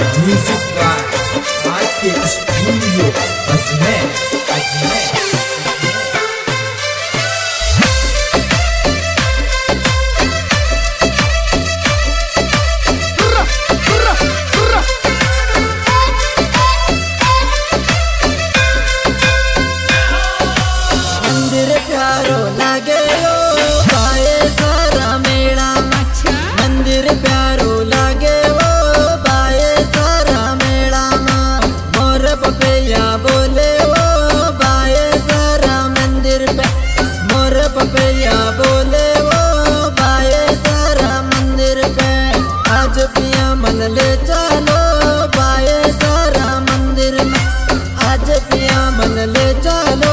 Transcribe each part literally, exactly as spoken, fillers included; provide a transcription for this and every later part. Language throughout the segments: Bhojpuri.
म्यूजिक बाय आज के स्टूडियो अजमेर अजमेर प्यारो लागे ओ बाए सारा मेला मंदिर प्यारो लागे ओ बाए सारा मेला मोर पपैया बोले ओ बाए सारा मंदिर पे मोर पपैया बोले ओ बाए सारा मंदिर पे आज पिया मन ले चलो बाए सारा मंदिर में आज पिया मन ले चलो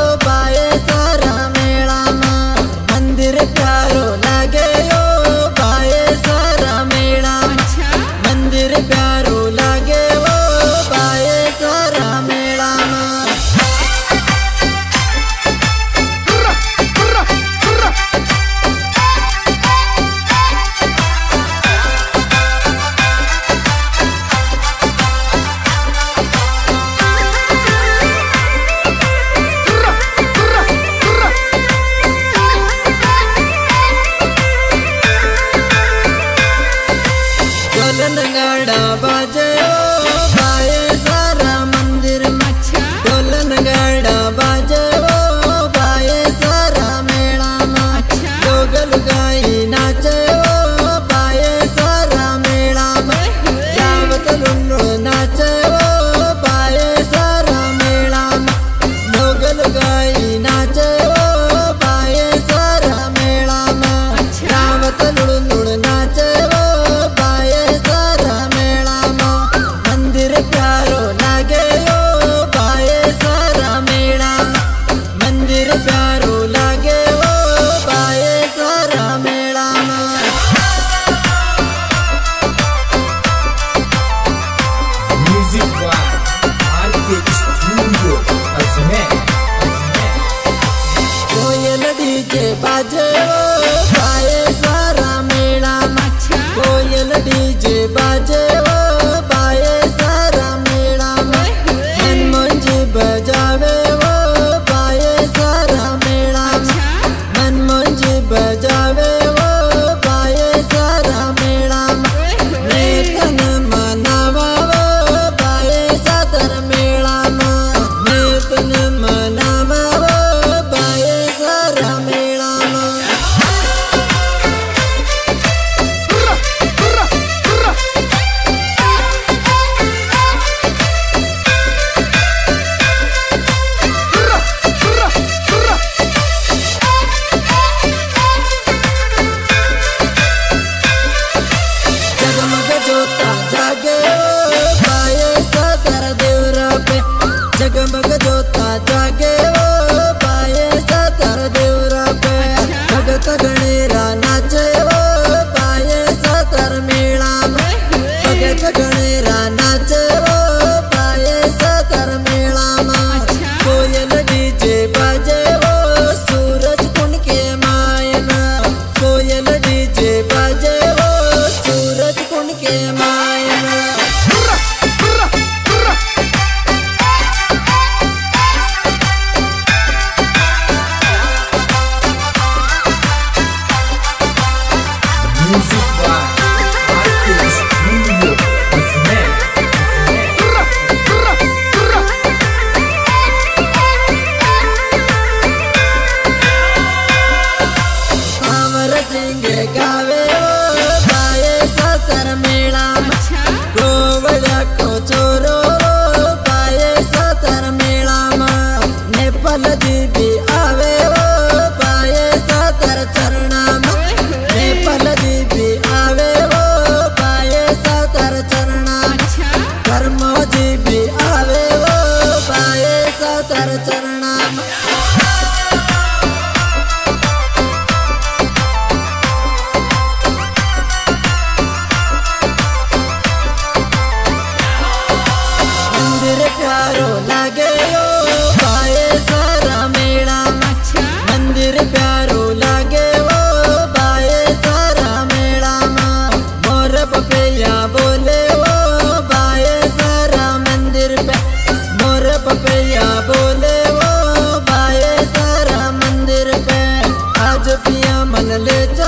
प्यारो लागे ओ बाए सारा मेला मंदिर प्यारो लागे ओ बाए सारा मेला नगाड़ा बाजे ओ बाए सारा मंदिर में ढोल नगाड़ा बाजे ओ बाए सारा मेला में लोग लुगाई नाचे ओ बाए सारा मेला में रावत लुन्नू नाचे ओ बाए सारा मेला में लोग लुगाई नाचे ओ बाए सारा मेला में रावत लुन्नू नाचे प्यारो लागे ओ बाए सारा मेला मंदिर प्यारो लागे ओ बाए सारा मेला म्यूजिक बाय आज के स्टूडियो अजमेर कोयल डीजे बाजे ओ बाए सारा मेला कोयल डीजे बाजे ओ बाए बजावे वो बाए सारा मेला मन मंजी बजावे वो बाए सारा मेला मेतन मनावा वो बाए सातर मेला मेतन मनावा वो बाए सारा मेला जागे ओ बाए सातर देवरा पे जगमग जोता जागे ओ बाए सातर देवरा पे भगत गणेरा नाचे ओ बाए सातर मेला में भगत गणेरा नाचे ओ बाए सातर मेला में कोयल डीजे बाजे ओ सूरज कुंड के मायना कोयल डीजे बाजे ओ सूरज कुंड के मायना म्यूजिक बाय आज के स्टूडियो अजमेर अमर सिंह गावे ओ बाए सातर मेला पिया मन ले जा